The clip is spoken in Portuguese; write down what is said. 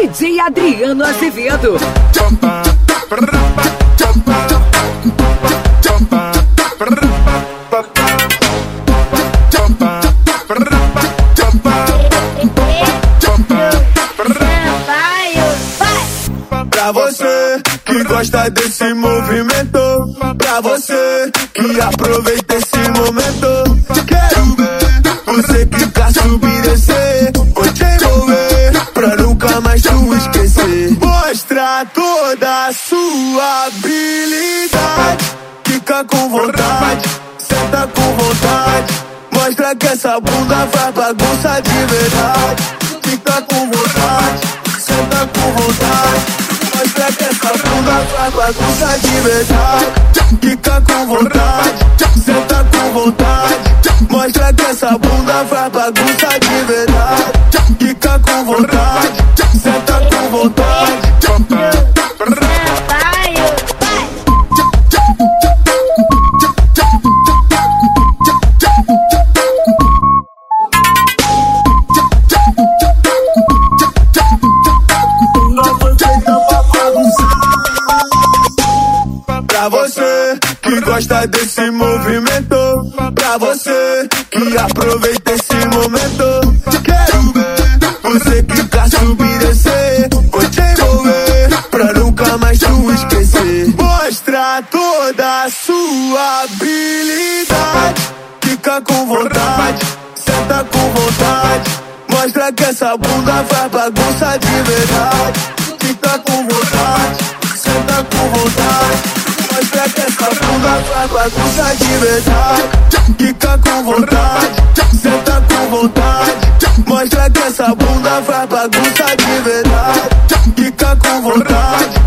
DJ Adriano Azevedo. Pra você que gosta desse movimento, pra você que aproveita esse momento, quero ver você quicar, subir e descer. Vou te envolver pra nunca mais tu esquecer. Mostra toda a sua habilidade, fica com vontade, senta com vontade. Mostra que essa bunda faz bagunça de verdade. Fica com vontade, senta com vontade. Mostra que essa bunda faz bagunça de verdade. Fica com vontade, senta com vontade. Mostra que essa bunda faz bagunça de verdade. Fica com vontade, senta com vontade. Pra você que gosta desse movimento, pra você que aproveita esse momento, quero ver você quicar, subir e descer. Vou te envolver pra nunca mais tu esquecer. Mostra toda a sua habilidade, fica com vontade, senta com vontade. Mostra que essa bunda faz bagunça de verdade. Fica com vontade, senta com vontade. Mostra que essa bunda faz bagunça de verdade. Fica com vontade, senta com vontade. Mostra que essa bunda faz bagunça de verdade. Fica com vontade,